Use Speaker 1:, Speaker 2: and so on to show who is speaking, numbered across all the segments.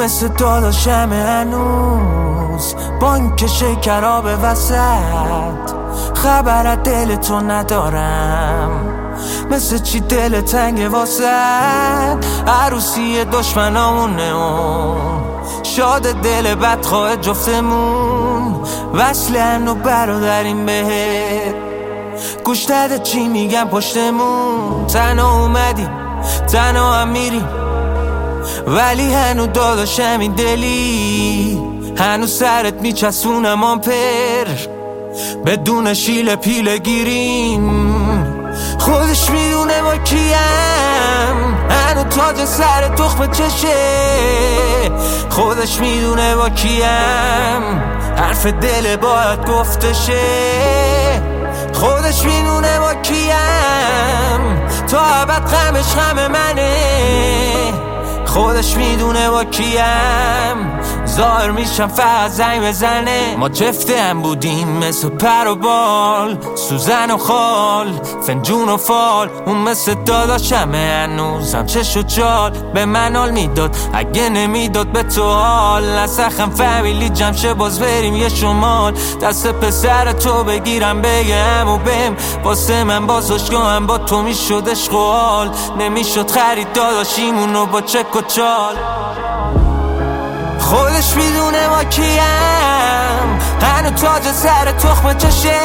Speaker 1: مثل داداشم هنوز با اینکه شکراب وسط خبر از دل تو ندارم، مثل چی دل تنگ واسد عروسی دشمنامونه شاد دل بدخواه جفتمون وصلن و برادریم بهت گوش نده چی میگم پشتمون تنها اومدیم تنها هم میریم ولی هنو داداشم این دلی هنو سرت میچسونم آمپر بدون شیل پیله گیریم خودش میدونه با کیم هنو تاج سر تخم چشه خودش میدونه با کیم حرف دل باید گفتشه خودش میدونه با کیم تا ابد غمش غم منه خودش میدونه با کیم ظاهر میشم فقط زنگ بزنه ما جفته هم بودیم مثل پر و بال سوزن و خال فنجون و فال اون مثل داداشمه هنوزم چش و چال به من حال میداد اگه نمیداد به تو حال نسخم فامیلی جمشه باز بریم یه شمال دست پسر تو بگیرم بگم و بهم واسه من باز عشقم با تو میشد عشق و حال نمیشد خرید داداشیمونو با چک و چال خودش میدونه ما کیم هنو تاج سر تخم چشه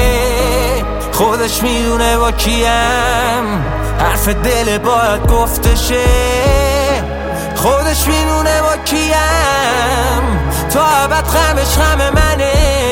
Speaker 1: خودش میدونه با کیم حرف دل باید گفتشه خودش میدونه با کیم تا ابد غمش غم منه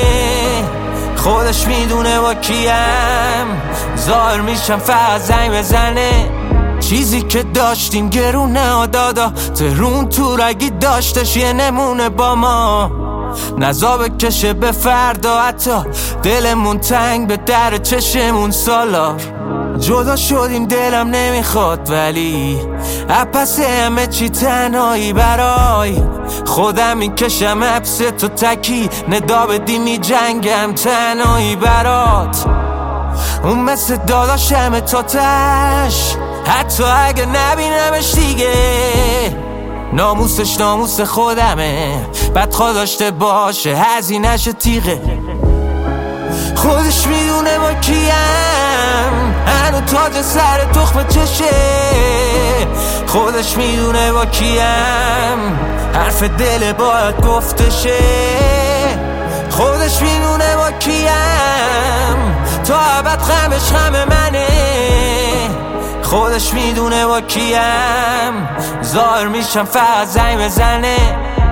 Speaker 1: خودش میدونه با کیم ظاهر میشم فقط زنگ بزنه چیزی که داشتیم گرونه دادا ترون تو رگی داشتش یه نمونه با ما نزا بکشه به فردا حتی دلمون تنگ به در چشمون سالار جدا شدیم دلم نمیخواد ولی اپس همه چی تنهایی برای خودم میکشم حبس تو تکی ندا بدی می جنگم تنهایی برات اون مثل داداشم تاتش حتی اگه نبینمش دیگه ناموسش ناموس خودمه بدخواه داشته باشه هزینه‌ش تیغه خودش میدونه با کیم هنو تاج سر تخم چشه خودش میدونه با کیم حرف دل باید گفتشه خودش میدونه با کیم تا ابد غمش غم منه خودش میدونه با کیم ظاهر میشم فقط زنگ بزنه